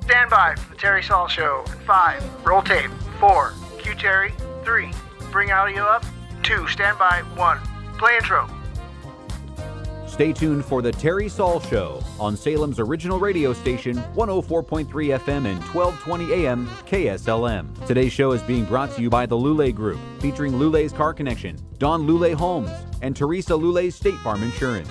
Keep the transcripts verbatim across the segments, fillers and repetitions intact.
Stand by for the Terry Saul Show. Five, roll tape. Four, cue Terry. Three, bring audio up. Two, stand by. One, play intro. Stay tuned for the Terry Saul Show on Salem's original radio station, one oh four point three F M and twelve twenty A M K S L M. Today's show is being brought to you by the Lule Group, featuring Lule's Car Connection, Don Lule Homes, and Teresa Lule's State Farm Insurance.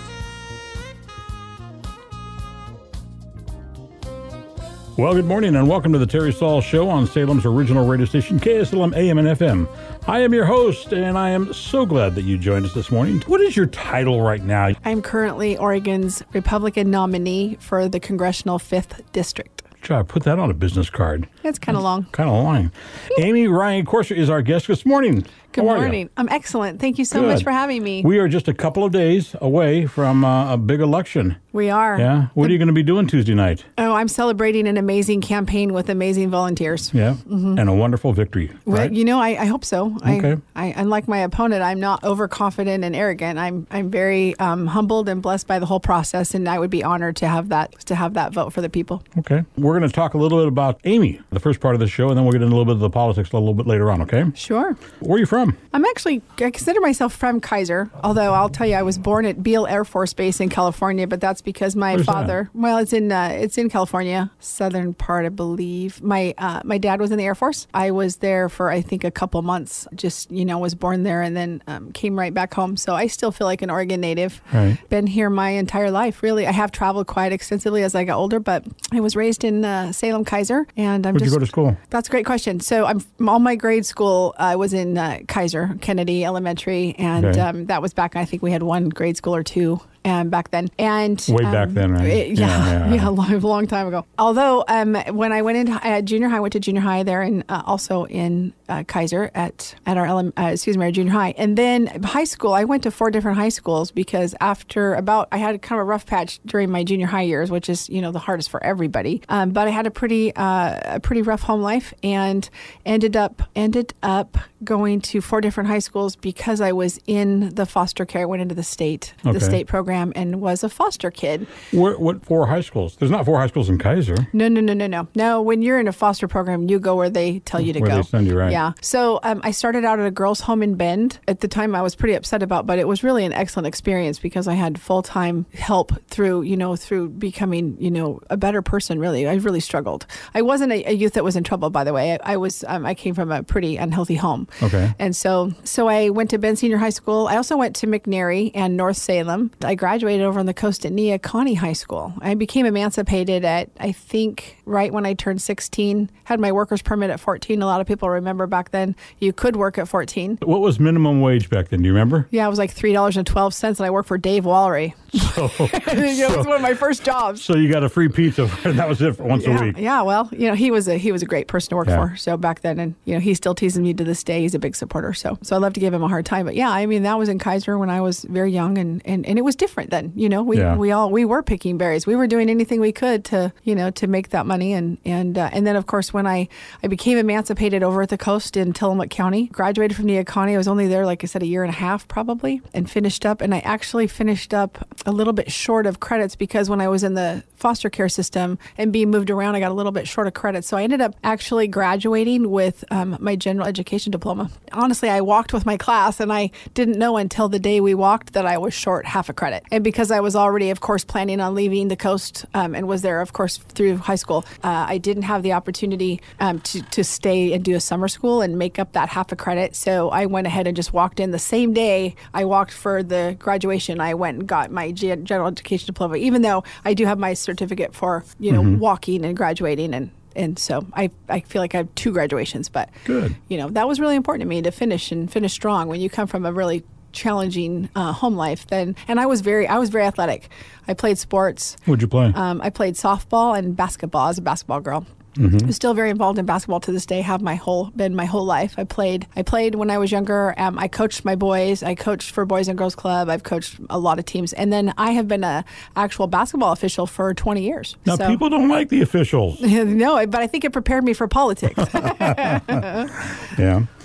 Well, good morning and welcome to the Terry Saul Show on Salem's original radio station, K S L M A M and F M. I am your host, and I am so glad that you joined us this morning. What is your title right now? I'm currently Oregon's Republican nominee for the Congressional fifth District. Try to put that on a business card. It's kind of long. Kind of long. Amy Ryan Corser is our guest this morning. Good How are morning. you? I'm excellent. Thank you so Good. much for having me. We are just a couple of days away from uh, a big election. We are. Yeah. What are you going to be doing Tuesday night? Oh, I'm celebrating an amazing campaign with amazing volunteers. Yeah. Mm-hmm. And a wonderful victory. Well, Right? you know, I, I hope so. Okay. I, I, unlike my opponent, I'm not overconfident and arrogant. I'm I'm very um, humbled and blessed by the whole process, and I would be honored to have that to have that vote for the people. Okay. We're going to talk a little bit about Amy, the first part of the show, and then we'll get into a little bit of the politics a little bit later on, okay? Sure. Where are you from? I'm actually, I consider myself from Kaiser, although I'll tell you, I was born at Beale Air Force Base in California, but that's because my Where's father, that? well, it's in uh, it's in California, southern part, I believe. My uh, my dad was in the Air Force. I was there for, I think, a couple months, just, you know, was born there and then um, came right back home. So I still feel like an Oregon native. Right. Been here my entire life, really. I have traveled quite extensively as I got older, but I was raised in uh, Salem, Kaiser, and I'm Where'd just... you go to school? That's a great question. So I'm all my grade school. I was in uh, Kaiser Kennedy Elementary, and Okay. um, that was back. I think we had one grade school or two. And back then, and Way um, back then, right? it- yeah, Yeah, yeah, yeah. a long, long time ago. Although, um, when I went into uh, junior high, I went to junior high there, and uh, also in uh, Kaiser at at our ele- uh, excuse me, our junior high, and then high school. I went to four different high schools because after about, I had kind of a rough patch during my junior high years, which is, you know, the hardest for everybody. Um, but I had a pretty uh, a pretty rough home life, and ended up ended up going to four different high schools because I was in the foster care. I went into the state Okay. the state program and was a foster kid. Where, what four high schools? There's not four high schools in Kaiser. No, no, no, no, no. No, when you're in a foster program, you go where they tell you to Where go. they send you, right. Yeah. So um, I started out at a girls' home in Bend. At the time, I was pretty upset about, but it was really an excellent experience because I had full-time help through, you know, through becoming, you know, a better person, really. I really struggled. I wasn't a, a youth that was in trouble, by the way. I, I was, um, I came from a pretty unhealthy home. Okay. And so, so I went to Bend Senior High School. I also went to McNary and North Salem. I graduated over on the coast at Neocony High School. I became emancipated at, I think, right when I turned sixteen. Had my worker's permit at fourteen. A lot of people remember back then you could work at fourteen. What was minimum wage back then? Do you remember? Yeah, it was like three dollars and twelve cents, and I worked for Dave Wallery. So, It was one of my first jobs. so you got a free pizza, and that was it for once yeah, a week. Yeah, well, you know, he was a he was a great person to work Yeah. for. So back then, and you know, he still teases me to this day. He's a big supporter. So so I love to give him a hard time. But yeah, I mean, that was in Kaiser when I was very young, and and, and it was different then. You know, we Yeah. we all we were picking berries. We were doing anything we could to you know to make that money. And and uh, and then of course when I I became emancipated over at the coast in Tillamook County, graduated from Neocony. I was only there, like I said, a year and a half probably, and finished up. And I actually finished up a little bit short of credits because when I was in the foster care system and being moved around, I got a little bit short of credits. So I ended up actually graduating with um, my general education diploma. Honestly, I walked with my class, and I didn't know until the day we walked that I was short half a credit. And because I was already, of course, planning on leaving the coast um, and was there, of course, through high school, uh, I didn't have the opportunity um, to, to stay and do a summer school and make up that half a credit. So I went ahead and just walked in the same day I walked for the graduation. I went and got my gen- general education diploma, even though I do have my certificate for, you know, Mm-hmm. walking and graduating. And, and so I, I feel like I have two graduations, but, Good. you know, that was really important to me to finish and finish strong when you come from a really challenging uh, home life. Then, and I was very, I was very athletic. I played sports. What'd you play? Um, I played softball and basketball. I was a basketball girl. Mm-hmm. I'm still very involved in basketball to this day. Have my whole been my whole life. I played. I played when I was younger. Um, I coached my boys. I coached for Boys and Girls Club. I've coached a lot of teams, and then I have been a actual basketball official for twenty years. Now, So- people don't like the officials. no, but I think it prepared me for politics. Yeah.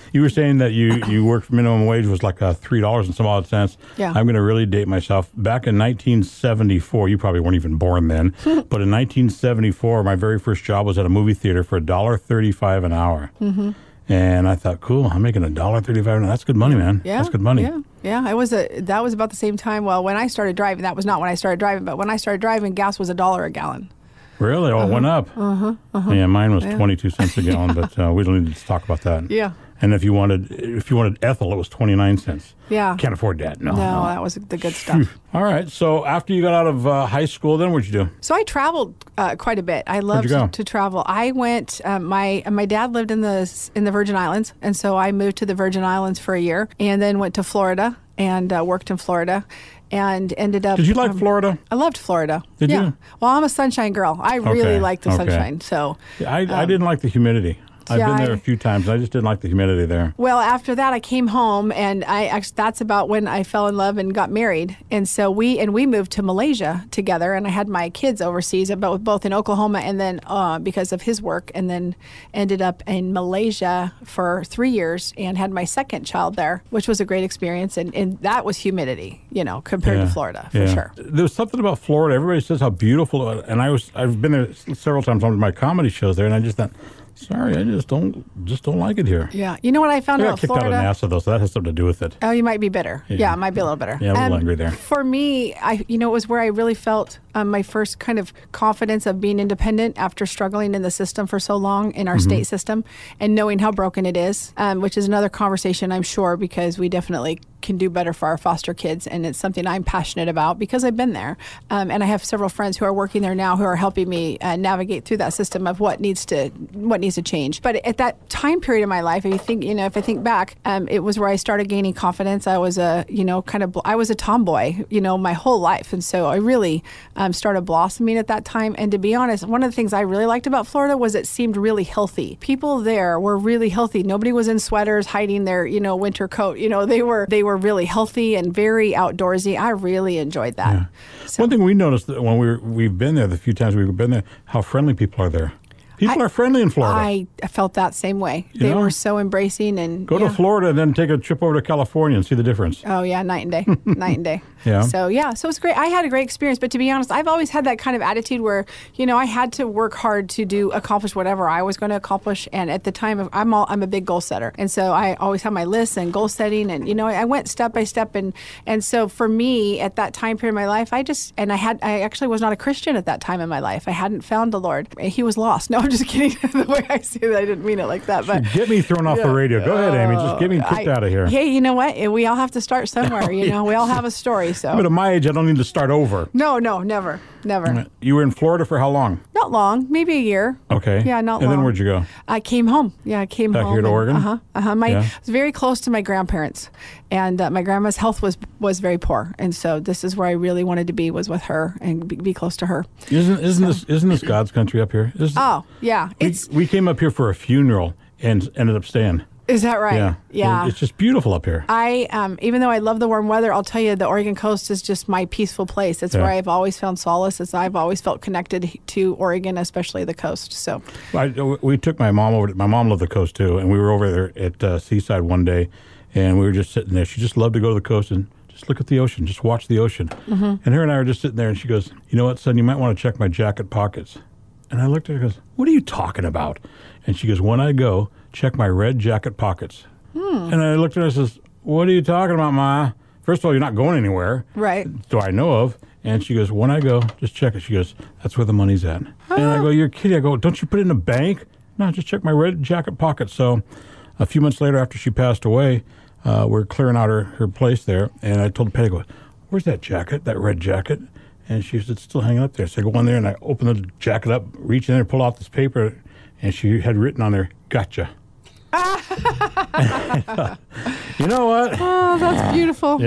You were saying that you, you worked for minimum wage was like uh, three dollars and some odd cents. Yeah. I'm going to really date myself. Back in nineteen seventy-four, you probably weren't even born then, but in nineteen seventy-four, my very first job was at a movie theater for one dollar thirty-five an hour. Mm-hmm. And I thought, cool, I'm making one dollar thirty-five an hour. That's good money, man. Yeah, That's good money. Yeah, yeah. I was a that was about the same time. Well, when I started driving, that was not when I started driving, but when I started driving, gas was a dollar a gallon. Really? Oh, uh-huh. it went up. Uh-huh. Uh-huh. Yeah, mine was yeah. twenty-two cents a gallon, yeah. but uh, we don't need to talk about that. Yeah. And if you wanted if you wanted ethyl, it was twenty-nine cents. Yeah. Can't afford that. No. No, no. that was the good stuff. All right. So after you got out of uh, high school, then what'd you do? So I traveled uh, quite a bit. I loved to, to travel. I went. Um, my my dad lived in the in the Virgin Islands, and so I moved to the Virgin Islands for a year, and then went to Florida and uh, worked in Florida. And ended up. Did you like um, Florida? I loved Florida. Did yeah. you? Well, I'm a sunshine girl. I really okay. like the okay. sunshine. So yeah, I, um, I didn't like the humidity. I've yeah, been there I, a few times. And I just didn't like the humidity there. Well, after that, I came home, and I actually that's about when I fell in love and got married. And so we and we moved to Malaysia together, and I had my kids overseas, but both in Oklahoma, and then uh, because of his work, and then ended up in Malaysia for three years and had my second child there, which was a great experience. And, and that was humidity, you know, compared yeah. to Florida for yeah. sure. There's something about Florida. Everybody says how beautiful, and I was I've been there several times on my comedy shows there, and I just thought. Sorry, I just don't just don't like it here. Yeah, you know what I found I got about kicked Florida? out of NASA though, so that has something to do with it. Oh, you might be bitter. Yeah, yeah it might be a little bitter. Yeah, a little um, angry there. For me, I you know it was where I really felt um, my first kind of confidence of being independent after struggling in the system for so long in our mm-hmm. state system, and knowing how broken it is, um, which is another conversation I'm sure because we definitely can do better for our foster kids, and it's something I'm passionate about because I've been there, um, and I have several friends who are working there now who are helping me uh, navigate through that system of what needs to what needs to change. But at that time period of my life, if you think, you know, if I think back, um, it was where I started gaining confidence. I was a, you know, kind of, I was a tomboy, you know, my whole life, and so I really um, started blossoming at that time. And to be honest, one of the things I really liked about Florida was it seemed really healthy. People there were really healthy. Nobody was in sweaters hiding their, you know, winter coat. You know, they were they were really healthy and very outdoorsy. I really enjoyed that. Yeah. So. One thing we noticed that when we were, we've been there, the few times we've been there, how friendly people are there. People I, are friendly in Florida. I felt that same way. You they know? were so embracing and go yeah. to Florida and then take a trip over to California and see the difference. Oh yeah, night and day, night and day. Yeah. So yeah, so it's great. I had a great experience, but to be honest, I've always had that kind of attitude where you know I had to work hard to do accomplish whatever I was going to accomplish. And at the time, of, I'm all I'm a big goal setter, and so I always have my lists and goal setting, and you know I went step by step, and and so for me at that time period in my life, I just and I had I actually was not a Christian at that time in my life. I hadn't found the Lord. He was lost. No, I'm just kidding. The way I say that, I didn't mean it like that. But get me thrown off yeah. the radio. Go ahead, Amy. Just get me kicked I, out of here. Hey, you know what? We all have to start somewhere. Oh, you know, we all have a story. So, but at my age, I don't need to start over. No, no, never, never. You were in Florida for how long? Not long, maybe a year. Okay. Yeah, not and long. And then where'd you go? I came home. Yeah, I came Back home. here to and, Oregon? Uh-huh. Uh-huh. My, yeah. I was very close to my grandparents, and uh, my grandma's health was was very poor, and so this is where I really wanted to be, was with her and be, be close to her. Isn't isn't so. this isn't this God's country up here? Isn't, oh yeah, we, it's. We came up here for a funeral and ended up staying. Is that right? Yeah. Yeah. It's just beautiful up here. I, um, even though I love the warm weather, I'll tell you the Oregon coast is just my peaceful place. It's yeah. where I've always found solace. It's, I've always felt connected to Oregon, especially the coast. So, I, we took my mom over. To, my mom loved the coast too, and we were over there at uh, Seaside one day, and we were just sitting there. She just loved to go to the coast and just look at the ocean, just watch the ocean. Mm-hmm. And her and I were just sitting there, and she goes, "You know what, son? You might want to check my jacket pockets." And I looked at her and goes, "What are you talking about?" And she goes, "When I go, check my red jacket pockets." Hmm. And I looked at her and says, "What are you talking about, Ma? First of all, you're not going anywhere. Right. So I know of." And she goes, "When I go, just check it." She goes, "That's where the money's at." Oh. And I go, "You're kidding." I go, "Don't you put it in a bank?" "No, just check my red jacket pocket." So a few months later, after she passed away, uh, we're clearing out her, her place there. And I told Patty, I go, "Where's that jacket, that red jacket?" And she said, "It's still hanging up there." So I go in there and I open the jacket up, reach in there, pull out this paper, and she had written on there, "Gotcha." You know what? Oh, that's beautiful. Yeah.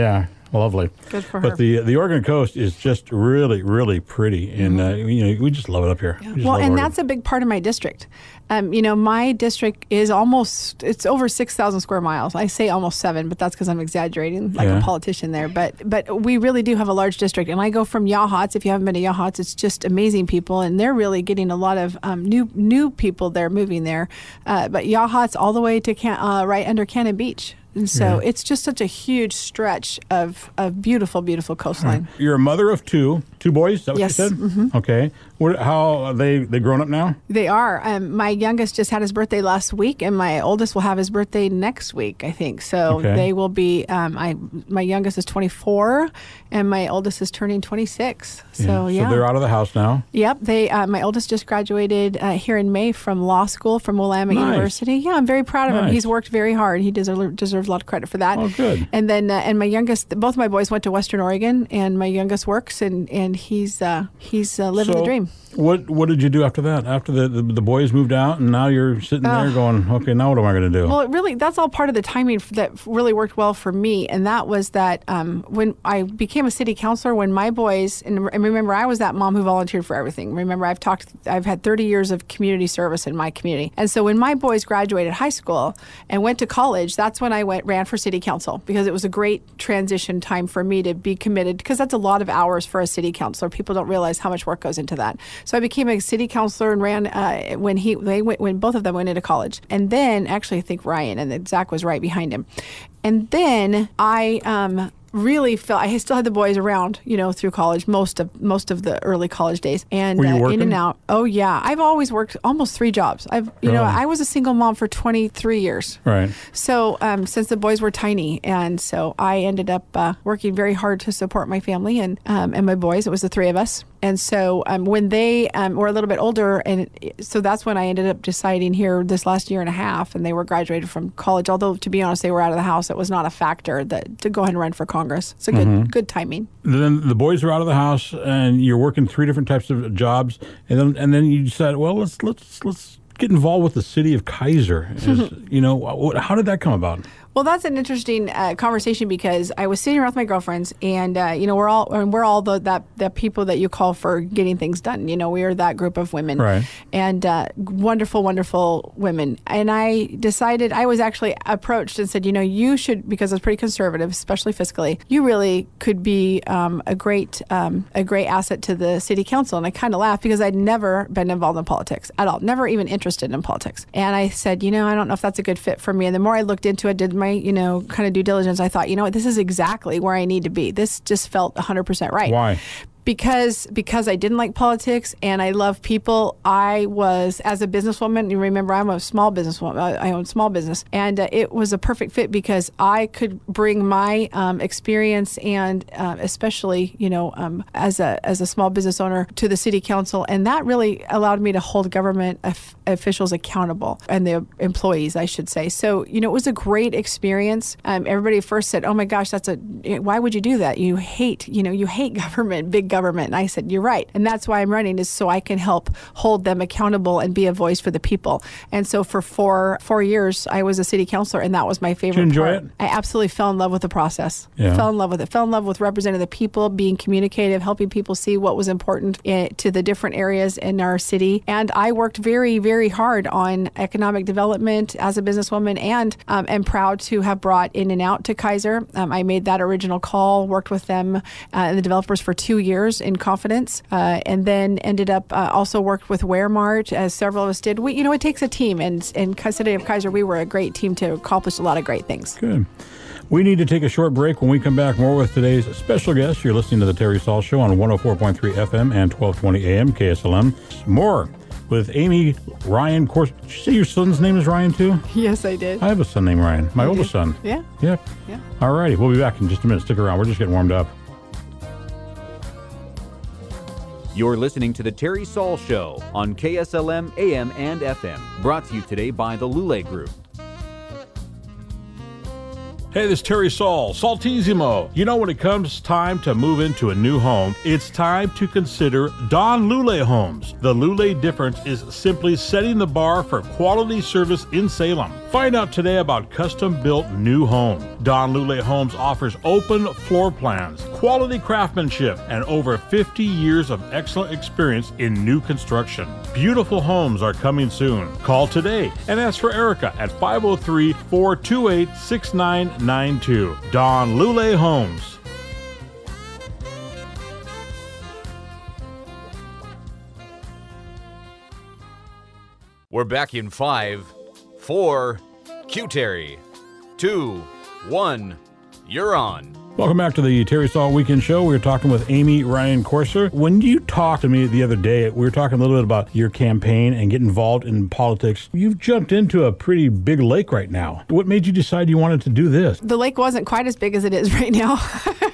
Lovely. Good for but her. the the Oregon coast is just really, really pretty, and uh, you know we just love it up here. We just Well, love and Oregon. that's a big part of my district. Um, you know, my district is almost, it's over six thousand square miles. I say almost seven, but that's because I'm exaggerating like Yeah. a politician there. But but we really do have a large district. And I go from Yachats. If you haven't been to Yachats, it's just amazing people. And they're really getting a lot of um, new new people there moving there. Uh, but Yachats all the way to Can- uh, right under Cannon Beach. And so Yeah. it's just such a huge stretch of, of beautiful, beautiful coastline. You're a mother of two, two boys. Is that what Yes. Mm-hmm. you said? Okay. What? How are they? They grown up now? They are. Um, my youngest just had his birthday last week, and my oldest will have his birthday next week, I think. So Okay. they will be. Um, I my youngest is twenty-four, and my oldest is turning twenty-six. So yeah. So they're out of the house now. Yep. They. Uh, my oldest just graduated uh, here in May from law school from Willamette Nice. University. Yeah, I'm very proud of him. Nice. He's worked very hard. He deserves deserves a lot of credit for that. Oh, good. And then uh, and my youngest, both my boys went to Western Oregon, and my youngest works, and and he's uh, he's uh, living so the dream. What What did you do after that? After the, the, the boys moved out, and now you're sitting there going, okay, now what am I going to do? Well, it really, that's all part of the timing f- that really worked well for me. And that was that um, when I became a city councilor, when my boys, and, and remember, I was that mom who volunteered for everything. Remember, I've talked, I've had thirty years of community service in my community. And so when my boys graduated high school and went to college, that's when I went, ran for city council, because it was a great transition time for me to be committed, because that's a lot of hours for a city councilor. People don't realize how much work goes into that. So I became a city councilor and ran uh, when he they went when both of them went into college, and then actually I think Ryan and then Zach was right behind him, and then I um, really felt I still had the boys around, you know, through college, most of most of the early college days, and Were you uh, in working? and out. Oh yeah, I've always worked almost three jobs. I've you know Really? I was a single mom for twenty-three years. Right. So um, since the boys were tiny, and so I ended up uh, working very hard to support my family and um, and my boys. It was the three of us. And so um, when they um, were a little bit older, and it, so that's when I ended up deciding here this last year and a half, and they were graduated from college. Although to be honest, they were out of the house. It was not a factor that to go ahead and run for Congress. It's a good Mm-hmm. good timing. Then the boys are out of the house, and you're working three different types of jobs, and then and then you decide, well, let's let's let's get involved with the city of Kaiser. As, you know, what, how did that come about? Well, that's an interesting uh, conversation, because I was sitting around with my girlfriends, and uh, you know, we're all and we're all the that the people that you call for getting things done. You know, we are that group of women, Right. and uh, wonderful, wonderful women. And I decided, I was actually approached and said, you know, you should, because I was pretty conservative, especially fiscally, you really could be um, a great um, a great asset to the city council. And I kind of laughed, because I'd never been involved in politics at all, never even interested in politics. And I said, you know, I don't know if that's a good fit for me. And the more I looked into it, did my, you know, kind of due diligence, I thought, you know what, this is exactly where I need to be. This just felt one hundred percent right. Why? Because because I didn't like politics and I love people. I was, as a businesswoman, you remember I'm a small businesswoman, I I own small business, and uh, it was a perfect fit, because I could bring my um, experience and uh, especially, you know, um, as a as a small business owner to the city council, and that really allowed me to hold government of- officials accountable, and the employees, I should say. So, you know, it was a great experience. Um, everybody at first said, oh my gosh, that's a, why would you do that? You hate, you know, you hate government, big government. And I said, you're right. And that's why I'm running, is so I can help hold them accountable and be a voice for the people. And so for four four years, I was a city councilor, and that was my favorite enjoy part. it? I absolutely fell in love with the process. Yeah. Fell in love with it. Fell in love with representing the people, being communicative, helping people see what was important eh, to the different areas in our city. And I worked very, very hard on economic development as a businesswoman, and um, am proud to have brought In and Out to Kaiser. Um, I made that original call, worked with them uh, and the developers for two years in confidence, uh, and then ended up uh, also worked with Waremart, as several of us did. We, you know, it takes a team, and in City of Kaiser, we were a great team to accomplish a lot of great things. Good. We need to take a short break. When we come back, more with today's special guest. You're listening to the Terry Saul Show on one oh four point three F M and twelve twenty A M K S L M. More with Amy Ryan. Of course, did you say your son's name is Ryan too? Yes, I did. I have a son named Ryan. My oldest son. Yeah. Yep. Yeah. All righty. We'll be back in just a minute. Stick around. We're just getting warmed up. You're listening to The Terry Saul Show on K S L M A M and F M. Brought to you today by the Lule Group. Hey, this is Terry Saul, Saltissimo. You know, when it comes time to move into a new home, it's time to consider Don Lule Homes. The Lule difference is simply setting the bar for quality service in Salem. Find out today about custom-built new home. Don Lule Homes offers open floor plans, quality craftsmanship, and over fifty years of excellent experience in new construction. Beautiful homes are coming soon. Call today and ask for Erica at five oh three, four two eight, six nine nine two. Don Lule Homes. We're back in five, four, Q Terry, two, one, you're on. Welcome back to the Terry Saul Weekend Show. We were talking with Amy Ryan Corser. When you talked to me the other day, we were talking a little bit about your campaign and getting involved in politics. You've jumped into a pretty big lake right now. What made you decide you wanted to do this? The lake wasn't quite as big as it is right now.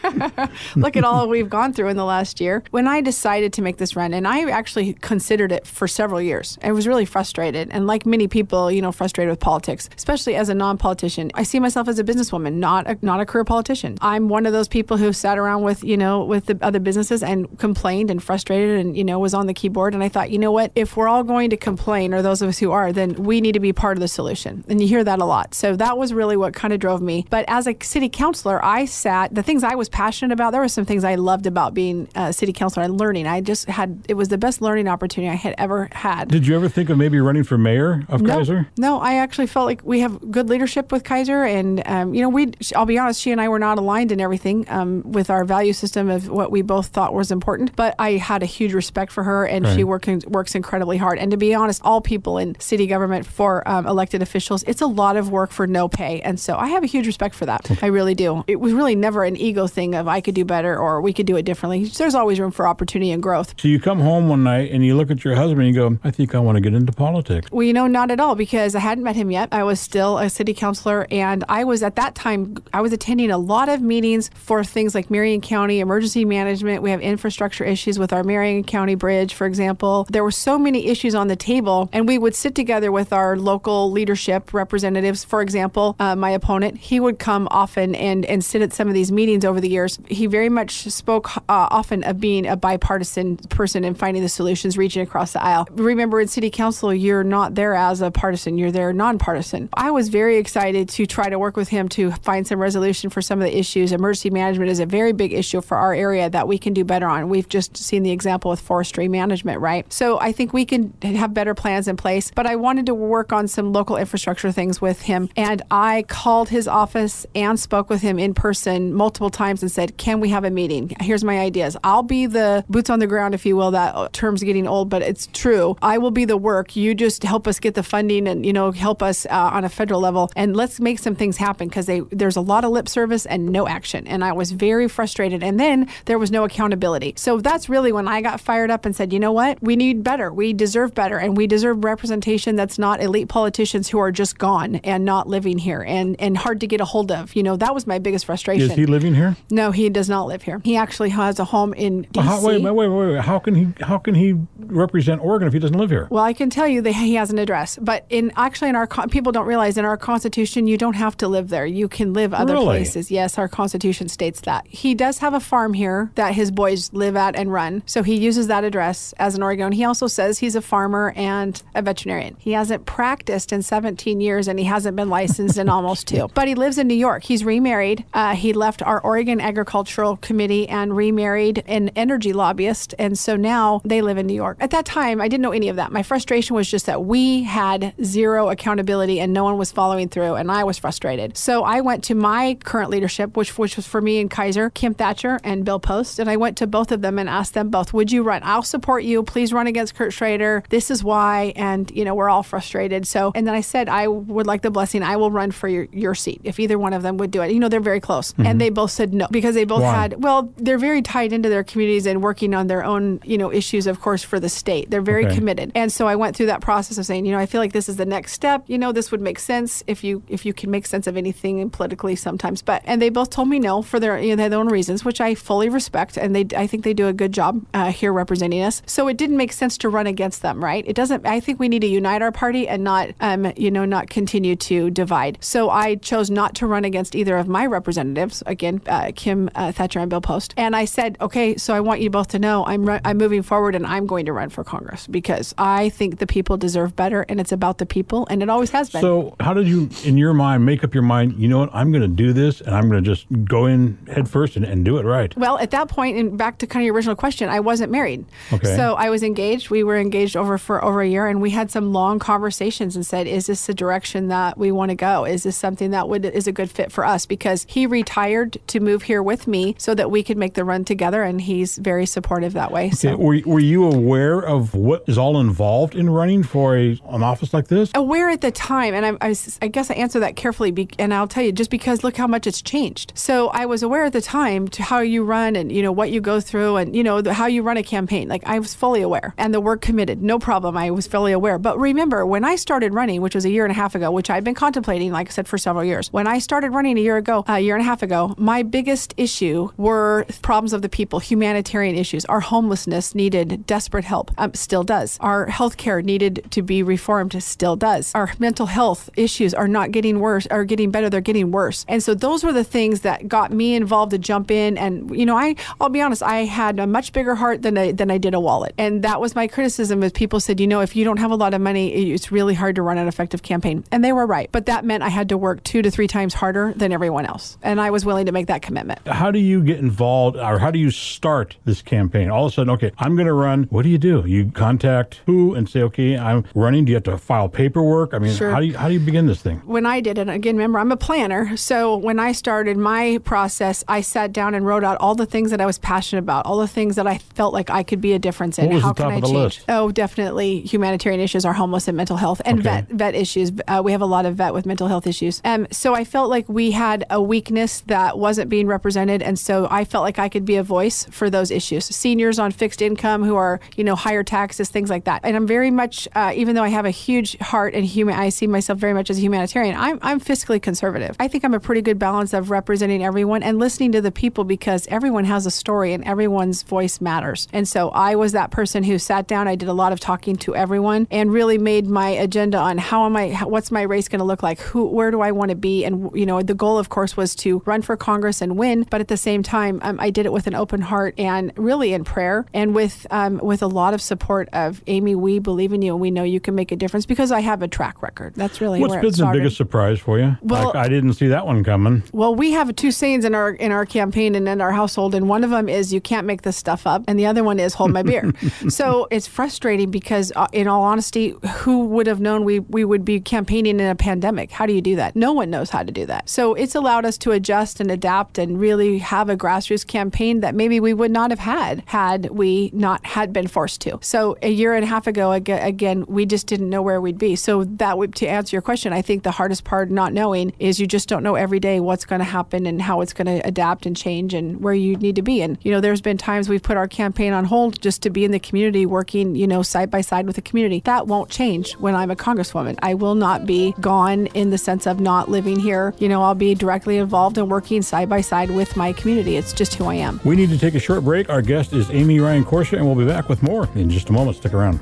Look at all we've gone through in the last year. When I decided to make this run, and I actually considered it for several years, I was really frustrated. And like many people, you know, frustrated with politics, especially as a non-politician. I see myself as a businesswoman, not a, not a career politician. I'm one of those people who sat around with, you know, with the other businesses and complained and frustrated and, you know, was on the keyboard. And I thought, you know what, if we're all going to complain, or those of us who are, then we need to be part of the solution. And you hear that a lot. So that was really what kind of drove me. But as a city councilor, I sat, the things I was passionate about, there were some things I loved about being a city councilor and learning. I just had, it was the best learning opportunity I had ever had. Did you ever think of maybe running for mayor of no, Kaiser? No, I actually felt like we have good leadership with Kaiser. And, um, you know, we, I'll be honest, she and I were not aligned in everything um, with our value system of what we both thought was important. But I had a huge respect for her, and right. she work, works incredibly hard. And to be honest, all people in city government for um, elected officials, it's a lot of work for no pay. And so I have a huge respect for that. I really do. It was really never an ego thing of I could do better or we could do it differently. There's always room for opportunity and growth. So you come home one night and you look at your husband and you go, I think I want to get into politics. Well, you know, not at all, because I hadn't met him yet. I was still a city councilor, and I was at that time, I was attending a lot of meetings for things like Marion County emergency management. We have infrastructure issues with our Marion County bridge, for example. There were so many issues on the table, and we would sit together with our local leadership representatives. For example, uh, my opponent, he would come often and, and sit at some of these meetings over the years. He very much spoke uh, often of being a bipartisan person and finding the solutions, reaching across the aisle. Remember, in city council, you're not there as a partisan, you're there nonpartisan. I was very excited to try to work with him to find some resolution for some of the issues. Emergency management is a very big issue for our area that we can do better on. We've just seen the example with forestry management, right? So I think we can have better plans in place, but I wanted to work on some local infrastructure things with him. And I called his office and spoke with him in person multiple times and said, can we have a meeting? Here's my ideas. I'll be the boots on the ground, if you will. That term's getting old, but it's true. I will be the work. You just help us get the funding and, you know, help us uh, on a federal level, and let's make some things happen, because they there's a lot of lip service and no action. And I was very frustrated. And then there was no accountability. So that's really when I got fired up and said, you know what? We need better. We deserve better. And we deserve representation that's not elite politicians who are just gone and not living here and, and hard to get a hold of. You know, that was my biggest frustration. Is he living here? No, he does not live here. He actually has a home in D C. How, wait, wait, wait, wait, wait. How can he how can he represent Oregon if he doesn't live here? Well, I can tell you that he has an address. But in actually in our people don't realize in our Constitution, you don't have to live there. You can live other really? places. Yes, our Constitution states that. He does have a farm here that his boys live at and run. So he uses that address as an Oregon. He also says he's a farmer and a veterinarian. He hasn't practiced in seventeen years, and he hasn't been licensed in almost two. But he lives in New York. He's remarried. Uh, he left our Oregon Agricultural Committee and remarried an energy lobbyist. And so now they live in New York. At that time, I didn't know any of that. My frustration was just that we had zero accountability and no one was following through, and I was frustrated. So I went to my current leadership, which, which was for me in Kaiser, Kim Thatcher and Bill Post, and I went to both of them and asked them both, would you run? I'll support you. Please run against Kurt Schrader. This is why. And, you know, we're all frustrated. So, and then I said, I would like the blessing. I will run for your, your seat if either one of them would do it. You know, they're very close. Mm-hmm. And they both said no, because they both Why? had, well, they're very tied into their communities and working on their own, you know, issues, of course, for the state. They're very okay. committed. And so I went through that process of saying, you know, I feel like this is the next step. You know, this would make sense if you if you can make sense of anything politically sometimes. But, and they both told me me no for their, you know, they had their own reasons, which I fully respect, and they I think they do a good job uh, here representing us. So it didn't make sense to run against them, right? It doesn't. I think we need to unite our party and not, um, you know, not continue to divide. So I chose not to run against either of my representatives. Again, uh, Kim uh, Thatcher and Bill Post. And I said, okay, so I want you both to know I'm ru- I'm moving forward and I'm going to run for Congress because I think the people deserve better, and it's about the people, and it always has been. So how did you, in your mind, make up your mind, you know what, I'm going to do this, and I'm going to just go in head first and, and do it right? Well, at that point, and back to kind of your original question, I wasn't married. Okay. So I was engaged. We were engaged over for over a year, and we had some long conversations and said, is this the direction that we want to go? Is this something that would is a good fit for us? Because he retired to move here with me so that we could make the run together, and he's very supportive that way. So. Okay. Were, were you aware of what is all involved in running for a an office like this? Aware at the time, and I, I, I guess I answer that carefully, be, and I'll tell you, just because look how much it's changed. So I was aware at the time to how you run and, you know, what you go through and, you know, the, how you run a campaign. Like, I was fully aware, and the work committed, no problem. I was fully aware. But remember, when I started running, which was a year and a half ago, which I'd been contemplating, like I said, for several years, when I started running a year ago, a year and a half ago, my biggest issue were problems of the people, humanitarian issues. Our homelessness needed desperate help, um, still does. Our healthcare needed to be reformed, still does. Our mental health issues are not getting worse, are getting better, they're getting worse. And so those were the things that got me involved to jump in. And, you know, I, I'll be honest, I had a much bigger heart than I, than I did a wallet. And that was my criticism, as people said, you know, if you don't have a lot of money, it's really hard to run an effective campaign. And they were right. But that meant I had to work two to three times harder than everyone else. And I was willing to make that commitment. How do you get involved, or how do you start this campaign? All of a sudden, okay, I'm going to run. What do you do? You contact who and say, okay, I'm running. Do you have to file paperwork? I mean, Sure. how do you how do you begin this thing? When I did it, again, remember, I'm a planner. So when I started my process, I sat down and wrote out all the things that I was passionate about, all the things that I felt like I could be a difference in. What was How the top can I of the change? list? Oh, definitely humanitarian issues, our homeless and mental health, and Okay. vet vet issues. Uh, we have a lot of vet with mental health issues. Um, so I felt like we had a weakness that wasn't being represented, and so I felt like I could be a voice for those issues. Seniors on fixed income who are, you know, higher taxes, things like that. And I'm very much, uh, even though I have a huge heart and human, I see myself very much as a humanitarian. I'm I'm fiscally conservative. I think I'm a pretty good balance of representing everyone and listening to the people, because everyone has a story and everyone's voice matters. And so I was that person who sat down. I did a lot of talking to everyone and really made my agenda on how am I, what's my race going to look like? Who, where do I want to be? And, you know, the goal, of course, was to run for Congress and win. But at the same time, um, I did it with an open heart and really in prayer and with um, with a lot of support of Amy. We believe in you and we know you can make a difference, because I have a track record. That's really What's where been it the started. biggest surprise for you? Well- like, I didn't see that one coming. Well, we have two sayings in our in our campaign and in our household, and one of them is "you can't make this stuff up," and the other one is "hold my beer." So it's frustrating because, uh, in all honesty, who would have known we we would be campaigning in a pandemic? How do you do that? No one knows how to do that. So it's allowed us to adjust and adapt and really have a grassroots campaign that maybe we would not have had had we not had been forced to. So a year and a half ago, ag- again, we just didn't know where we'd be. So that would, to answer your question, I think the hardest part not knowing is you just don't know every day what's going to happen and how it's going to adapt and change and where you need to be. And, you know, there's been times we've put our campaign on hold just to be in the community working, you know, side by side with the community. That won't change when I'm a congresswoman. I will not be gone in the sense of not living here. You know, I'll be directly involved and working side by side with my community. It's just who I am. We need to take a short break. Our guest is Amy Ryan Coursia, and we'll be back with more in just a moment. Stick around.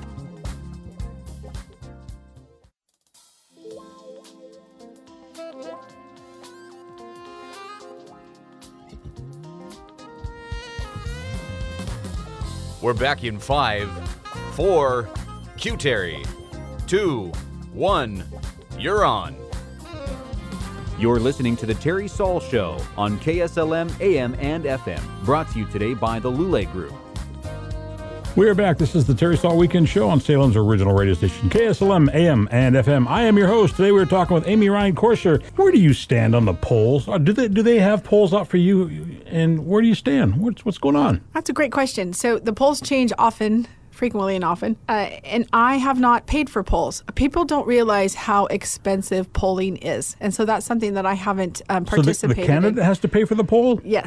We're back in five, four, Q Terry, two, one, you're on. You're listening to the Terry Saul Show on K S L M A M and F M, brought to you today by the Lule Group. We are back. This is the Terry Saul Weekend Show on Salem's original radio station, K S L M A M and F M. I am your host. Today we're talking with Amy Ryan Coursia. Where do you stand on the polls? Or do they do they have polls out for you? And where do you stand? What's what's going on? That's a great question. So the polls change often, frequently and often, uh, and I have not paid for polls. People don't realize how expensive polling is, and so that's something that I haven't um, So the, participated the candidate in. has to pay for the poll? Yes.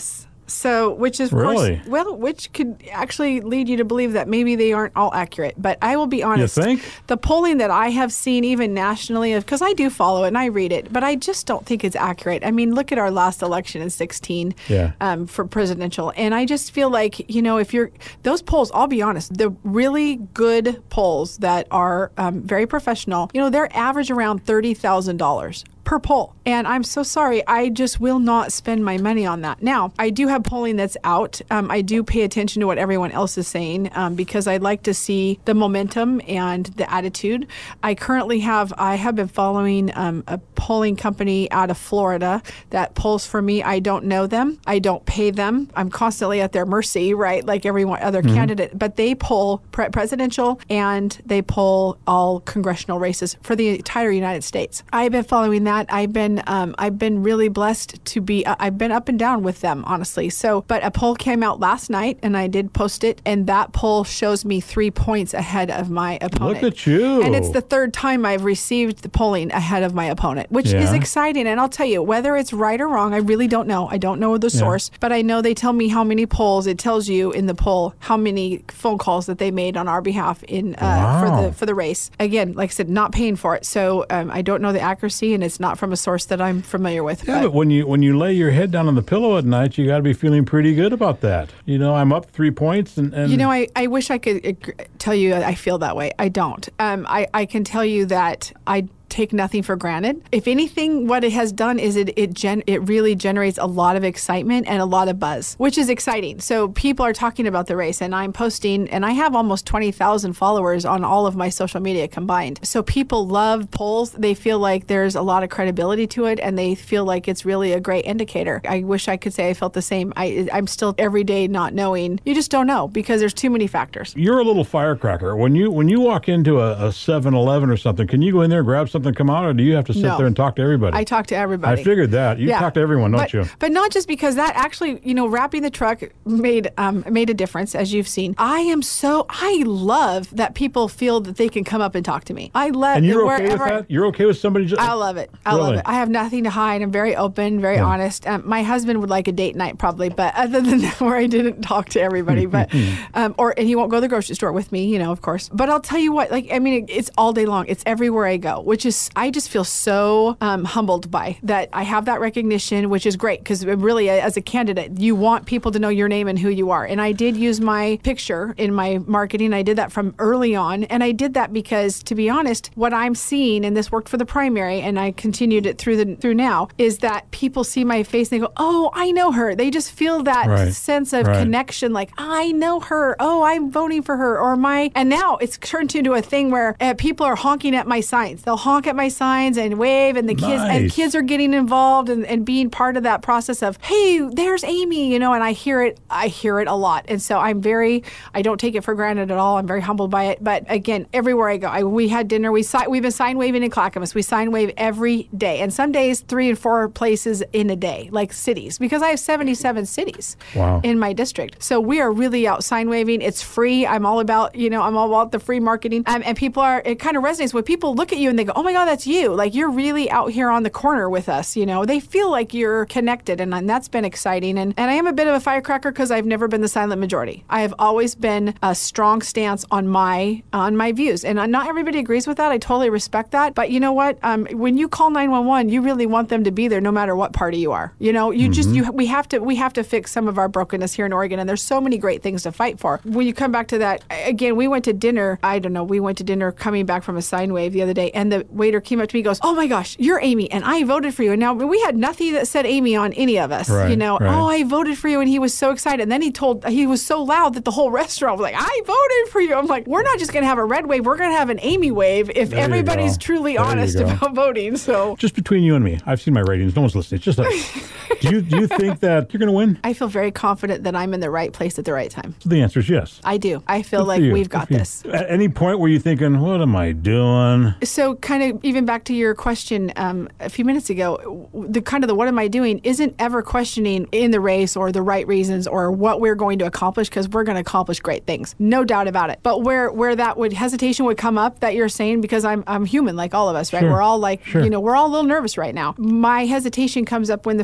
So, which is, of Really? course, well, which could actually lead you to believe that maybe they aren't all accurate. But I will be honest. You think? The polling that I have seen, even nationally, because I do follow it and I read it, but I just don't think it's accurate. I mean, look at our last election in sixteen Yeah. um, for presidential. And I just feel like, you know, if you're, those polls, I'll be honest, the really good polls that are um, very professional, you know, they're average around thirty thousand dollars per poll. And I'm so sorry, I just will not spend my money on that. Now, I do have polling that's out. Um, I do pay attention to what everyone else is saying um, because I'd like to see the momentum and the attitude. I currently have, I have been following um, a polling company out of Florida that polls for me. I don't know them. I don't pay them. I'm constantly at their mercy, right? Like every one other mm-hmm. candidate. But they poll pre- presidential and they poll all congressional races for the entire United States. I've been following that. I've been um, I've been really blessed to be. Uh, I've been up and down with them, honestly. So, but a poll came out last night, and I did post it, and that poll shows me three points ahead of my opponent. Look at you! And it's the third time I've received the polling ahead of my opponent, which yeah. is exciting. And I'll tell you, whether it's right or wrong, I really don't know. I don't know the source, yeah. but I know they tell me how many polls. It tells you in the poll how many phone calls that they made on our behalf in uh, wow. for the for the race. Again, like I said, not paying for it, so um, I don't know the accuracy, and it's not from a source that I'm familiar with. Yeah, but, but when you when you lay your head down on the pillow at night, you got to be feeling pretty good about that. You know, I'm up three points, and, and you know, I, I wish I could ag- tell you I feel that way. I don't. Um, I I can tell you that I take nothing for granted. If anything, what it has done is it it gen it really generates a lot of excitement and a lot of buzz, which is exciting. So people are talking about the race, and I'm posting, and I have almost twenty thousand followers on all of my social media combined. So people love polls. They feel like there's a lot of credibility to it, and they feel like it's really a great indicator. I wish I could say I felt the same. I, I'm still every day not knowing. You just don't know because there's too many factors. You're a little firecracker. When you when you walk into a, a seven eleven or something, can you go in there, grab something, come out, or do you have to sit no. there and talk to everybody? I talk to everybody. I figured that. You yeah. talk to everyone, don't but, you? But not just because that actually, you know, wrapping the truck made um, made a difference, as you've seen. I am so, I love that people feel that they can come up and talk to me. I love And you're wherever, okay with that? You're okay with somebody just... I love it. I really? love it. I have nothing to hide. I'm very open, very yeah. honest. Um, my husband would like a date night probably, but other than that, where I didn't talk to everybody, but, um, or, and he won't go to the grocery store with me, you know, of course. But I'll tell you what, like, I mean, it, it's all day long. It's everywhere I go, which is, I just feel so um, humbled by that. I have that recognition, which is great because really, as a candidate, you want people to know your name and who you are. And I did use my picture in my marketing. I did that from early on, and I did that because, to be honest, what I'm seeing, and this worked for the primary, and I continued it through the through now, is that people see my face and they go, "Oh, I know her." They just feel that right. sense of right. connection, like, "I know her. Oh, I'm voting for her," or my. And now it's turned into a thing where uh, people are honking at my signs. They'll honk at my signs and wave, and the kids nice. and kids are getting involved and, and being part of that process of, "Hey, there's Amy," you know. And I hear it. I hear it a lot, and so I'm very. I don't take it for granted at all. I'm very humbled by it. But again, everywhere I go, I, we had dinner. We si- we've been sign waving in Clackamas. We sign wave every day, and some days three and four places in a day, like cities, because I have seventy-seven cities wow. in my district. So we are really out sign waving. It's free. I'm all about, you know, I'm all about the free marketing. Um, and people are, it kind of resonates when people look at you and they go, "Oh my God, that's you. Like, you're really out here on the corner with us." You know, they feel like you're connected, and, and that's been exciting. And, and I am a bit of a firecracker because I've never been the silent majority. I have always been a strong stance on my on my views, and not everybody agrees with that. I totally respect that. But you know what? Um, when you call nine one one, you really want them to be there, no matter what party you are. You know, you mm-hmm. just you we have to we have to fix some of our brokenness here in Oregon, and there's so many great things to fight for. When you come back to that again, we went to dinner. I don't know. We went to dinner coming back from a sine wave the other day, and the waiter came up to me and goes, "Oh my gosh, you're Amy, and I voted for you." And now we had nothing that said Amy on any of us. Right, you know, right. "Oh, I voted for you," and he was so excited. And then he told he was so loud that the whole restaurant was like, "I voted for you." I'm like, we're not just going to have a red wave. We're going to have an Amy wave if there everybody's truly there honest about voting. So just between you and me, I've seen my ratings. No one's listening. It's just like, do you do you think that you're going to win? I feel very confident that I'm in the right place at the right time. So the answer is yes. I do. I feel Good like you. we've got Good this. At any point were you thinking, what am I doing? So kind of even back to your question um, a few minutes ago, the kind of the what am I doing isn't ever questioning in the race or the right reasons or what we're going to accomplish, because we're going to accomplish great things. No doubt about it. But where where that would hesitation would come up that you're saying, because I'm I'm human like all of us, right? Sure. We're all like, Sure. you know, we're all a little nervous right now. My hesitation comes up when the fact that I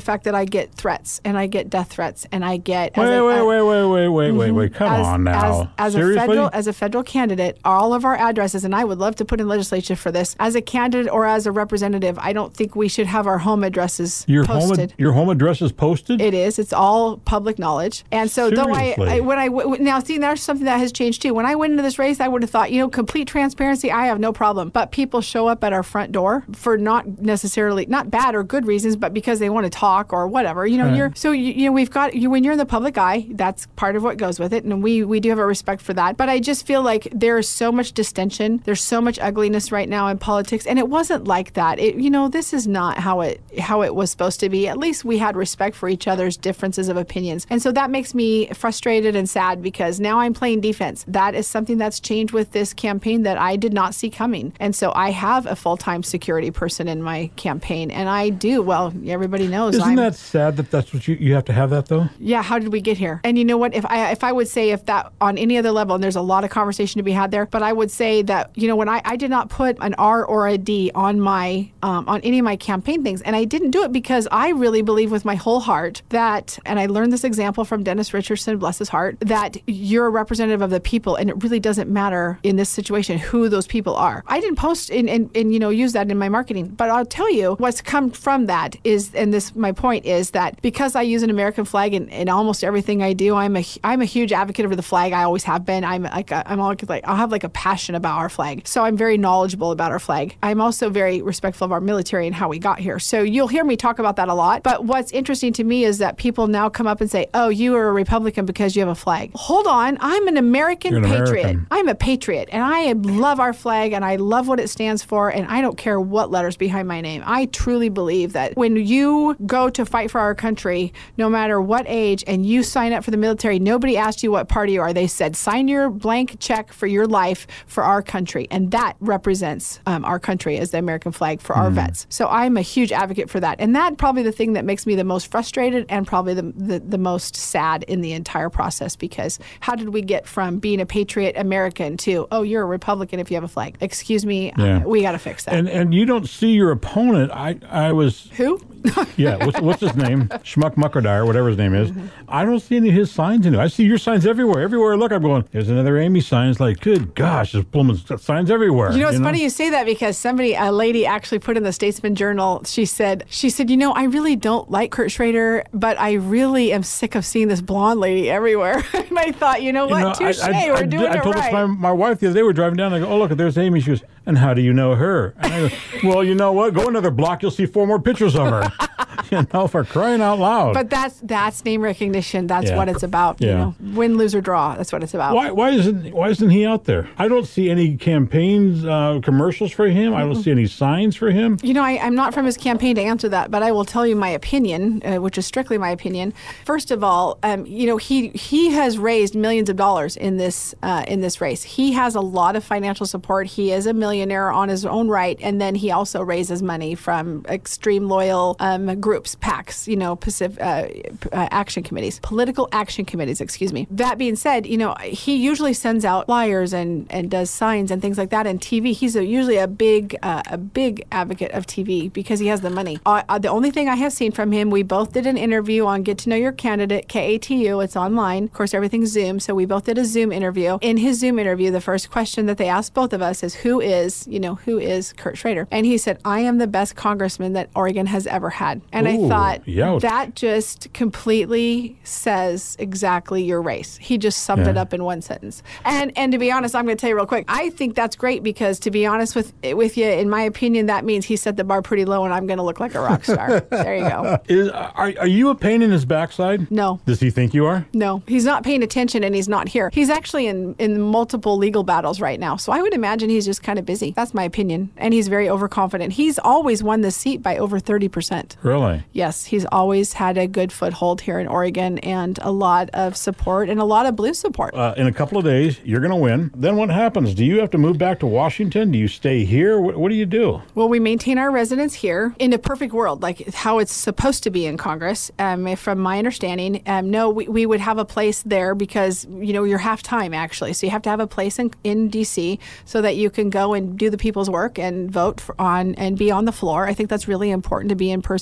I get threats and I get death threats and I get. Wait, as a, wait, uh, wait, wait, wait, wait, wait, wait. Come as, on now. As, as a Seriously? federal, as a federal candidate, all of our addresses, and I would love to put in legislation for this. As a candidate or as a representative, I don't think we should have our home addresses Your posted. home, your home address is posted? It is. It's all public knowledge. And so, though I, Seriously? I when I w- now see, there's something that has changed too. When I went into this race, I would have thought, you know, complete transparency, I have no problem. But people show up at our front door for not necessarily not bad or good reasons, but because they want to talk or whatever. You know, Right. you're so you, you know we've got you when you're in the public eye. That's part of what goes with it, and we we do have a respect for that. But I just feel like there is so much distension. There's so much ugliness right now in politics, and it wasn't like that. It you know this is not how it how it was supposed to be. At least we had respect for each other's differences of opinions, and so that makes me frustrated and sad because now I'm playing defense. That is something that's changed with this campaign that I did not see coming, and so I have a full-time security person in my campaign, and I do well. Everybody knows. Isn't I'm, that sad that that's what you, you have to have that, though? Yeah, how did we get here? And you know what? If I if I would say if that on any other level, and there's a lot of conversation to be had there, but I would say that you know when I, I did not put an R or a D on my um, on any of my campaign things, and I didn't do it because I really believe with my whole heart that, and I learned this example from Dennis Richardson, bless his heart, that you're a representative of the people, and it really doesn't matter in this situation who those people are. I didn't post and and, and you know use that in my marketing, but I'll tell you what's come from that is, and this my point is that because I use an American flag in, in almost everything I do, I'm a I'm a huge advocate of the flag. I always have been. I'm like a, I'm always like I'll have like a passion about our flag. So I'm very knowledgeable about our flag. I'm also very respectful of our military and how we got here. So you'll hear me talk about that a lot. But what's interesting to me is that people now come up and say, "Oh, you are a Republican because you have a flag." Hold on, I'm an American You're an patriot. American. I'm a patriot, and I love our flag, and I love what it stands for, and I don't care what letters behind my name. I truly believe that when you go to fight for our country, no matter what age, and you sign up for the military, nobody asked you what party you are. They said, sign your blank check for your life for our country. And that represents um, our country as the American flag for our vets. So I'm a huge advocate for that. And that's probably the thing that makes me the most frustrated and probably the, the, the most sad in the entire process, because how did we get from being a patriot American to, oh, you're a Republican if you have a flag? Excuse me, Yeah. uh, we got to fix that. And and you don't see your opponent. I I was Who? yeah. What's, what's his name? Schmuck Muckerdire, whatever his name is. Mm-hmm. I don't see any of his signs in it. I see your signs everywhere. Everywhere I look, I'm going, there's another Amy sign. It's like, good gosh, there's Pullman's signs everywhere. You know, it's funny you say that because somebody, a lady actually put in the Statesman Journal, she said, she said, you know, I really don't like Kurt Schrader, but I really am sick of seeing this blonde lady everywhere. And I thought, you know what, You know, touche, I, I, we're I, doing I it told right. this my, my wife the other day, we're driving down, I go, oh, look, there's Amy. She goes, and how do you know her? And I go, well, you know what? Go another block, you'll see four more pictures of her. You know, for crying out loud. But that's that's name recognition. That's Yeah. what it's about. You Yeah. know, win, lose, or draw. That's what it's about. Why, why isn't why isn't he out there? I don't see any campaigns uh, commercials for him. I don't see any signs for him. You know, I, I'm not from his campaign to answer that, but I will tell you my opinion, uh, which is strictly my opinion. First of all, um, you know, he he has raised millions of dollars in this uh, in this race. He has a lot of financial support. He is a millionaire on his own right, and then he also raises money from extreme loyal um, groups, PACs, you know, Pacific uh, uh, action committees, political action committees. Excuse me. That being said, you know, he usually sends out flyers and and does signs and things like that. And T V, he's a, usually a big uh, a big advocate of T V because he has the money. Uh, uh, the only thing I have seen from him, we both did an interview on Get to Know Your Candidate, K A T U. It's online. Of course, everything's Zoom. So we both did a Zoom interview. In his Zoom interview, the first question that they asked both of us is, who is, you know, who is Kurt Schrader? And he said, I am the best congressman that Oregon has ever had. And Ooh, I thought, youch. that just completely says exactly your race. He just summed Yeah. it up in one sentence. And and to be honest, I'm going to tell you real quick, I think that's great because to be honest with with you, in my opinion, that means he set the bar pretty low and I'm going to look like a rock star. There you go. Is are, are you a pain in his backside? No. Does he think you are? No, he's not paying attention and he's not here. He's actually in, in multiple legal battles right now. So I would imagine he's just kind of busy. That's my opinion. And he's very overconfident. He's always won the seat by over thirty percent. Really? Yes, he's always had a good foothold here in Oregon and a lot of support and a lot of blue support. Uh, in a couple of days, you're going to win. Then what happens? Do you have to move back to Washington? Do you stay here? What, what do you do? Well, we maintain our residence here in a perfect world, like how it's supposed to be in Congress. Um, if- from my understanding, um, no, we, we would have a place there because, you know, you're half time actually. So you have to have a place in, in D C so that you can go and do the people's work and vote for, on and be on the floor. I think that's really important to be in person and have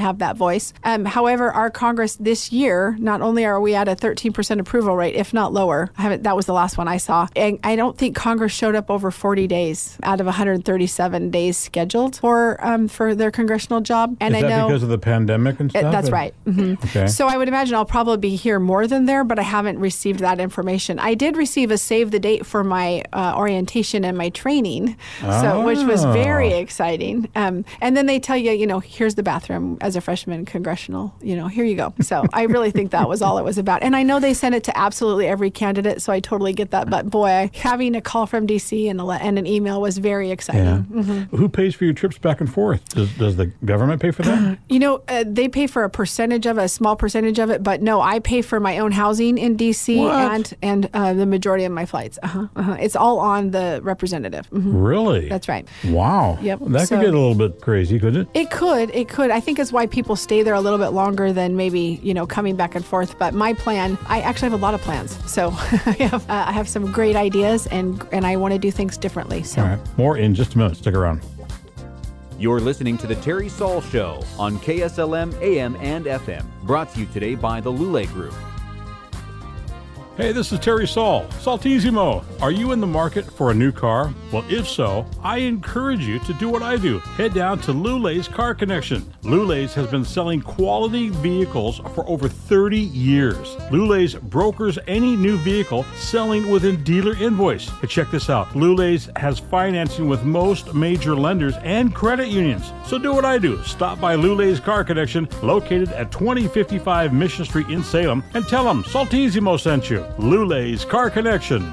have that voice. Um, however, our Congress this year, not only are we at a thirteen percent approval rate, if not lower, I haven't, that was the last one I saw, and I don't think Congress showed up over forty days out of one hundred thirty-seven days scheduled for um, for their congressional job. And Is I that know because of the pandemic and stuff? It, that's right. Mm-hmm. Okay. So I would imagine I'll probably be here more than there, but I haven't received that information. I did receive a save the date for my uh, orientation and my training, so which was very exciting. Um, and then they tell you, you know, here's the bathroom as a freshman congressional. You know, here you go. So I really think that was all it was about. And I know they sent it to absolutely every candidate, so I totally get that. But boy, having a call from D C and, a, and an email was very exciting. Yeah. Mm-hmm. Who pays for your trips back and forth? Does, does the government pay for that? You know, uh, they pay for a percentage of it, a small percentage of it, but no, I pay for my own housing in D C What? and and uh, the majority of my flights. Uh-huh, uh-huh. It's all on the representative. Mhm. Really? That's right. Wow. Yep. That So- could get a little bit crazy, couldn't it? It could, it could. I think it's why people stay there a little bit longer than maybe, you know, coming back and forth. But my plan, I actually have a lot of plans. So I have uh, I have some great ideas, and and I want to do things differently. So. All right. More in just a minute. Stick around. You're listening to The Terry Saul Show on K S L M A M and F M, brought to you today by the Lule Group. Hey, this is Terry Saul, Saltissimo. Are you in the market for a new car? Well, if so, I encourage you to do what I do. Head down to Lule's Car Connection. Lule's has been selling quality vehicles for over thirty years. Lule's brokers any new vehicle selling within dealer invoice. But check this out. Lule's has financing with most major lenders and credit unions. So do what I do. Stop by Lule's Car Connection, located at twenty fifty-five Mission Street in Salem, and tell them Saltissimo sent you. Lule's Car Connection.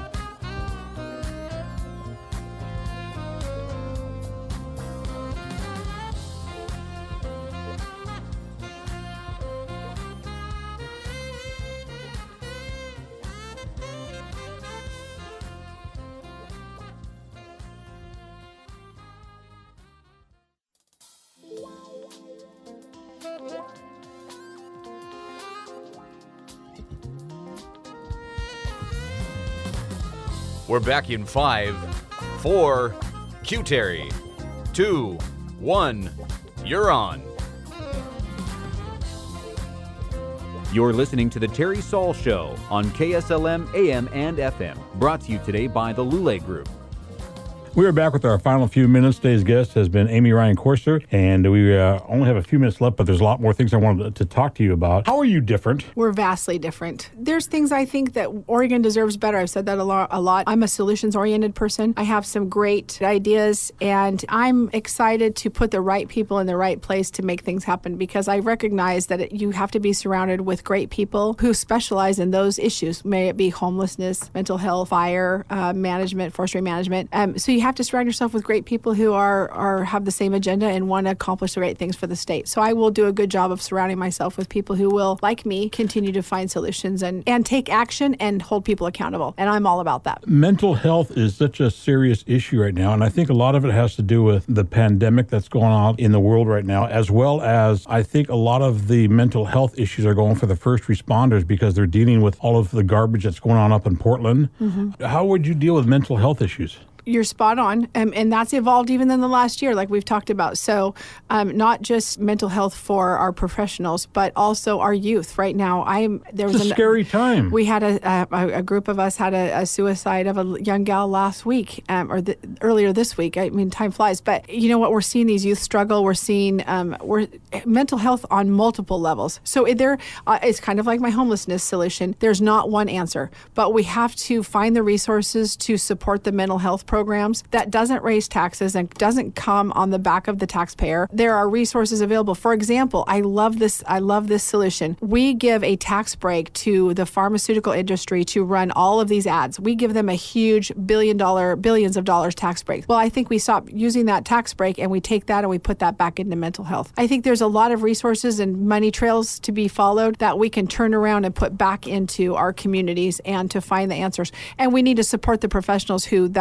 We're back in five, four, Q Terry, two, one, you're on. You're listening to The Terry Saul Show on K S L M A M and F M, brought to you today by the Lule Group. We are back with our final few minutes. Today's guest has been Amy Ryan Corser, and we uh, only have a few minutes left, but there's a lot more things I wanted to talk to you about. How are you different? We're vastly different. There's things I think that Oregon deserves better. I've said that a lot. A lot. I'm a solutions-oriented person. I have some great ideas, and I'm excited to put the right people in the right place to make things happen, because I recognize that it, you have to be surrounded with great people who specialize in those issues, may it be homelessness, mental health, fire uh, management, forestry management. Um, so you have to surround yourself with great people who are, are have the same agenda and want to accomplish the great things for the state. So I will do a good job of surrounding myself with people who will, like me, continue to find solutions and, and take action and hold people accountable. And I'm all about that. Mental health is such a serious issue right now, and I think a lot of it has to do with the pandemic that's going on in the world right now, as well as I think a lot of the mental health issues are going for the first responders because they're dealing with all of the garbage that's going on up in Portland. Mm-hmm. How would you deal with mental health issues? You're spot on, um, and that's evolved even in the last year, like we've talked about. So um, not just mental health for our professionals, but also our youth. Right now, I'm there was it's a an, scary time. We had a, a, a group of us had a, a suicide of a young gal last week, um, or the, earlier this week. I mean, time flies. But you know what? We're seeing these youth struggle. We're seeing um, we're mental health on multiple levels. So there, uh, it's kind of like my homelessness solution. There's not one answer, but we have to find the resources to support the mental health program. Programs that doesn't raise taxes and doesn't come on the back of the taxpayer. There are resources available. For example, I love this. I love this solution. We give a tax break to the pharmaceutical industry to run all of these ads. We give them a huge billion dollar, billions of dollars tax break. Well, I think we stop using that tax break and we take that and we put that back into mental health. I think there's a lot of resources and money trails to be followed that we can turn around and put back into our communities and to find the answers. And we need to support the professionals who that's their life.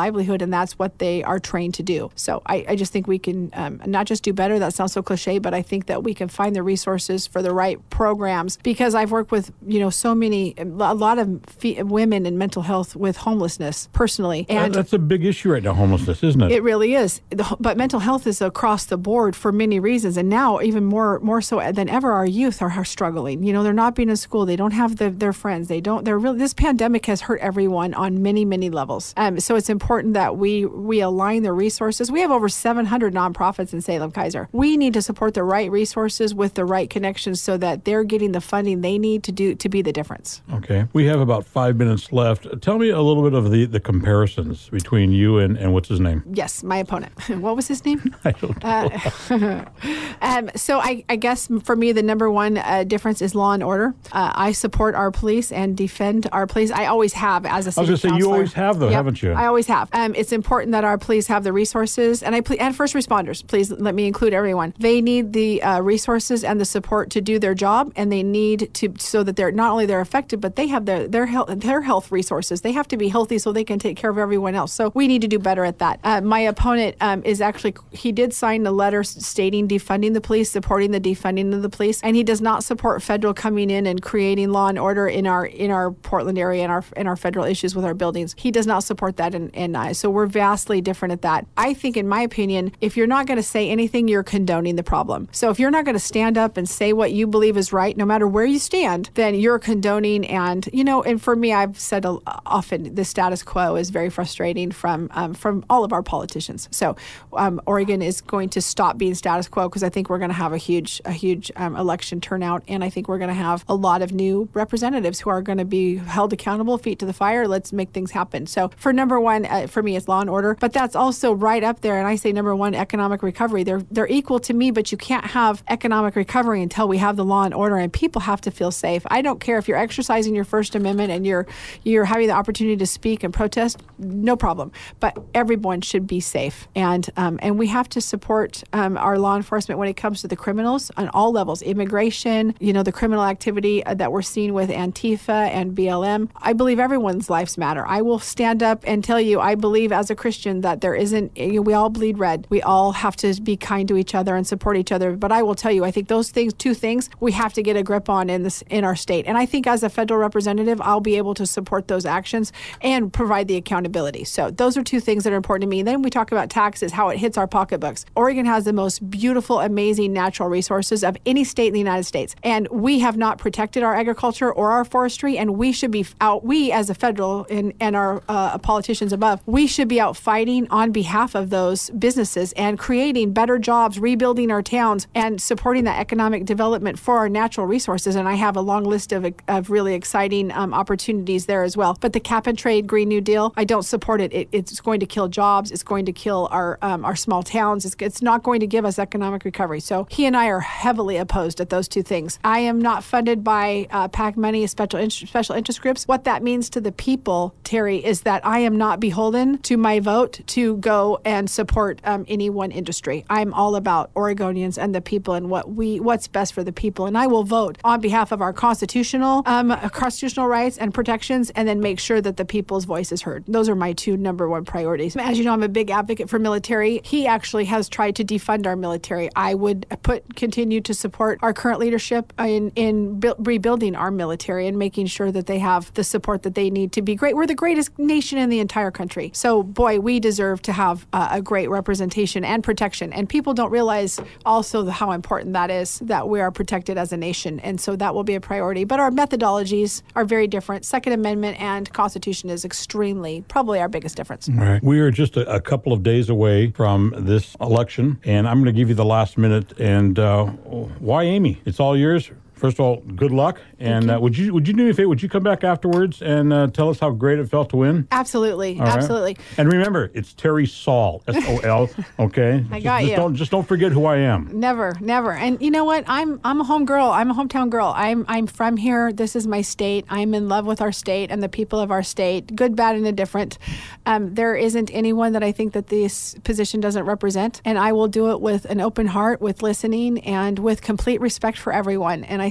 livelihood, and that's what they are trained to do. So I, I just think we can um, not just do better. That sounds so cliche, but I think that we can find the resources for the right programs, because I've worked with, you know, so many, a lot of fe- women in mental health with homelessness personally. And that's a big issue right now, homelessness, isn't it? It really is. The, but mental health is across the board for many reasons. And now even more more so than ever, our youth are, are struggling. You know, they're not being in school. They don't have the, their friends. They don't, they're really, this pandemic has hurt everyone on many, many levels. Um, so it's important that we, we align the resources. We have over seven hundred nonprofits in Salem-Keizer. We need to support the right resources with the right connections so that they're getting the funding they need to do to be the difference. Okay. We have about five minutes left. Tell me a little bit of the, the comparisons between you and, and what's his name? Yes, my opponent. What was his name? I don't know. Uh, um, so I, I guess for me, the number one uh, difference is law and order. Uh, I support our police and defend our police. I always have as a city I was going to say, you councilor. always have, though, Yep, haven't you? I always have. Um, it's important that our police have the resources, and I ple- and first responders. Please let me include everyone. They need the uh, resources and the support to do their job, and they need to so that they're not only they're effective, but they have their their health their health resources. They have to be healthy so they can take care of everyone else. So we need to do better at that. Uh, my opponent um, is actually he did sign a letter stating defunding the police, supporting the defunding of the police, and he does not support federal coming in and creating law and order in our in our Portland area and our in our federal issues with our buildings. He does not support that, and, and uh, so we're vastly different at that. I think, in my opinion, if you're not going to say anything, you're condoning the problem. So if you're not going to stand up and say what you believe is right, no matter where you stand, then you're condoning. And you know, and for me, I've said uh, often the status quo is very frustrating from um, from all of our politicians. So um, Oregon is going to stop being status quo because I think we're going to have a huge a huge um, election turnout, and I think we're going to have a lot of new representatives who are going to be held accountable, feet to the fire. Let's make things happen. So for number one, uh, for me, it's law and order, but that's also right up there. And I say number one, economic recovery. They're they're equal to me, but you can't have economic recovery until we have the law and order, and people have to feel safe. I don't care if you're exercising your First Amendment and you're you're having the opportunity to speak and protest, no problem. But everyone should be safe, and um, and we have to support um, our law enforcement when it comes to the criminals on all levels, immigration, you know, the criminal activity uh, that we're seeing with Antifa and B L M. I believe everyone's lives matter. I will stand up and tell you, I believe as a Christian that there isn't, you know, we all bleed red. We all have to be kind to each other and support each other. But I will tell you, I think those things, two things, we have to get a grip on in this in our state. And I think as a federal representative, I'll be able to support those actions and provide the accountability. So those are two things that are important to me. And then we talk about taxes, how it hits our pocketbooks. Oregon has the most beautiful, amazing natural resources of any state in the United States. And we have not protected our agriculture or our forestry, and we should be out, we as a federal and, and our uh, politicians above, we should be out fighting on behalf of those businesses and creating better jobs, rebuilding our towns, and supporting that economic development for our natural resources. And I have a long list of, of really exciting um, opportunities there as well. But the cap and trade Green New Deal, I don't support it. it it's going to kill jobs. It's going to kill our um, our small towns. It's, it's not going to give us economic recovery. So he and I are heavily opposed at those two things. I am not funded by uh, PAC money, special in- special interest groups. What that means to the people, Terry, is that I am not beholden to my vote to go and support um, any one industry. I'm all about Oregonians and the people and what we what's best for the people. And I will vote on behalf of our constitutional um, constitutional rights and protections, and then make sure that the people's voice is heard. Those are my two number one priorities. As you know, I'm a big advocate for military. He actually has tried to defund our military. I would put continue to support our current leadership in in bu- rebuilding our military and making sure that they have the support that they need to be great. We're the greatest nation in the entire country. So, boy, we deserve to have uh, a great representation and protection. And people don't realize also the, how important that is, that we are protected as a nation. And so that will be a priority. But our methodologies are very different. Second Amendment and Constitution is extremely, probably our biggest difference. All right. We are just a, a couple of days away from this election, and I'm going to give you the last minute. And uh, why Amy? It's all yours. First of all, good luck. And uh, would you would you do me a favor? Would you come back afterwards and uh, tell us how great it felt to win? Absolutely, all absolutely. Right. And remember, it's Terry Saul, S O L. Okay. I got just, you. Just don't, just don't forget who I am. Never, never. And you know what? I'm I'm a home girl. I'm a hometown girl. I'm I'm from here. This is my state. I'm in love with our state and the people of our state. Good, bad, and indifferent. Um, there isn't anyone that I think that this position doesn't represent, and I will do it with an open heart, with listening, and with complete respect for everyone. And I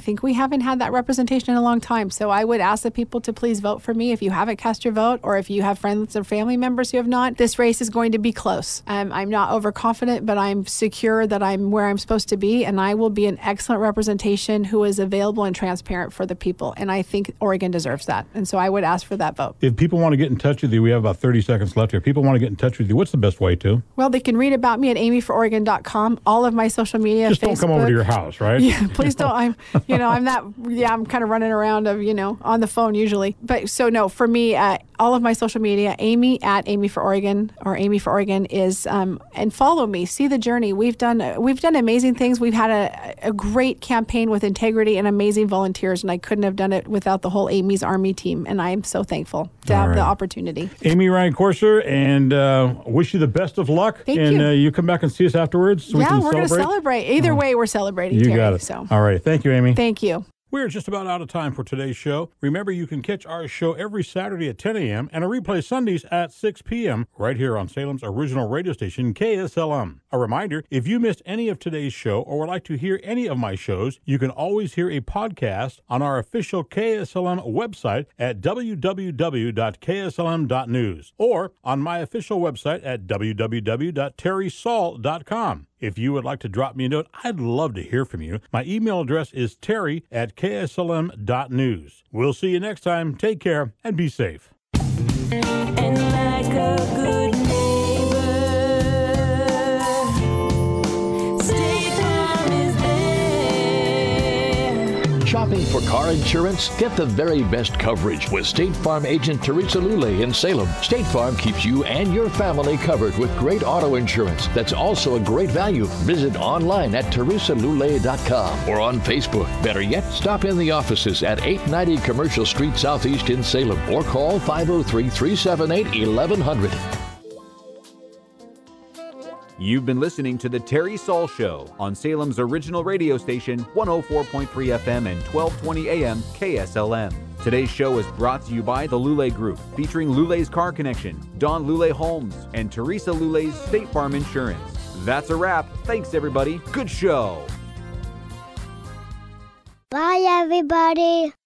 think we haven't had that representation in a long time. So I would ask the people to please vote for me if you haven't cast your vote, or if you have friends or family members who have not. This race is going to be close. Um, I'm not overconfident, but I'm secure that I'm where I'm supposed to be, and I will be an excellent representation who is available and transparent for the people. And I think Oregon deserves that. And so I would ask for that vote. If people want to get in touch with you, we have about thirty seconds left here. If people want to get in touch with you, what's the best way to? Well, they can read about me at amy for oregon dot com. All of my social media, Just Facebook. don't come over to your house, right? Yeah, please don't. I'm, you know, I'm that, yeah, I'm kind of running around of, you know, on the phone usually. But so no, for me, uh, all of my social media, Amy at Amy for Oregon or Amy for Oregon is, um, and follow me, see the journey. We've done, we've done amazing things. We've had a, a great campaign with integrity and amazing volunteers, and I couldn't have done it without the whole Amy's Army team. And I'm so thankful to All have right. the opportunity. Amy Ryan Courser, and uh, wish you the best of luck. Thank and you. Uh, you come back and see us afterwards so we Yeah, can we're going to celebrate. celebrate. Either way, we're celebrating. You Terry, got it. So All right. Thank you, Amy. thank you. We're just about out of time for today's show. Remember, you can catch our show every Saturday at ten a.m. and a replay Sundays at six p.m. right here on Salem's original radio station, K S L M. A reminder, if you missed any of today's show or would like to hear any of my shows, you can always hear a podcast on our official K S L M website at w w w dot k s l m dot news or on my official website at w w w dot terry saul dot com. If you would like to drop me a note, I'd love to hear from you. My email address is terry at k s l m dot news. We'll see you next time. Take care and be safe. And like a good neighbor, State Farm is there. Shopping for car insurance? Get the very best coverage with State Farm agent Teresa Lule in Salem. State Farm keeps you and your family covered with great auto insurance that's also a great value. Visit online at teresa lule dot com or on Facebook. Better yet, stop in the offices at eight ninety Commercial Street Southeast in Salem or call five oh three, three seven eight, eleven hundred. You've been listening to The Terry Saul Show on Salem's original radio station, one oh four point three F M and twelve twenty A M K S L M. Today's show is brought to you by the Lule Group, featuring Lule's Car Connection, Don Lule Homes, and Teresa Lule's State Farm Insurance. That's a wrap. Thanks, everybody. Good show. Bye, everybody.